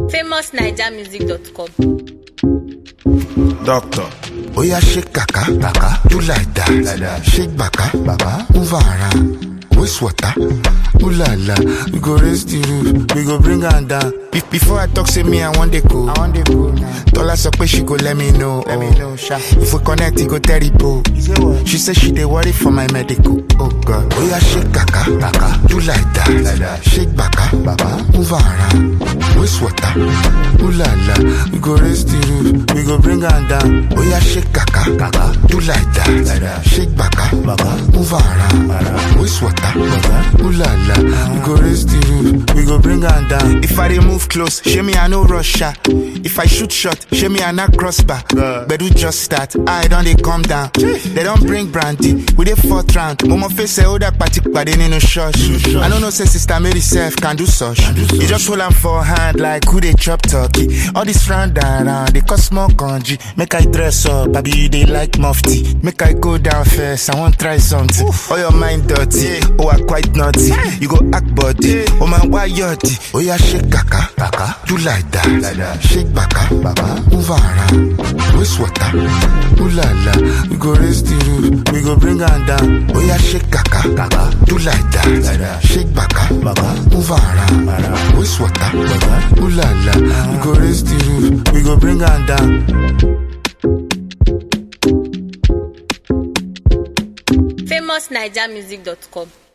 famousnigermusic.com. Doctor. Oh yeah, shake kaka, do like that. Shake baka, move around. Waste water, ooh la la. We go raise the roof, we go bring her down. Before I talk, say me, I want the go. Tola say she go let me know. If we connect, it go terrible. She say she dey worry for my medical. Oh God. Oh yeah, shake kaka, do like that. Shake baka, move around. Waste water, ooh la la. We go raise the roof, we go bring her down. Oh yeah, shake kaka, do like that. Shake baka, move around. Waste water. Ooh la la, we go raise the roof, we go bring her down. If I dey move close, show me I no rush her. If I shoot shot, show me I not crossbar. But we just start, I don't they come down. They don't bring brandy, we dey fourth round. Momo face say, oh that party, but they need no shush. I don't know say sister Mary self can do such. You just hold them for hand like who they chop turkey. All this round and round, they cost small kanji. Make I dress up, baby they like mufti. Make I go down first, I want try something. All your mind dirty. Oh, I quite naughty. You go act body. Oh man, why yachty? Oh yeah, shake kaka, do like that. Shake baka, move around. Waste water, ooh la la. We go raise the roof, we go bring her down. Oh yeah, shake kaka, do like that. Shake baka, move around. Waste water, ooh la la. We go raise the roof, we go bring her down. famousnigermusic.com.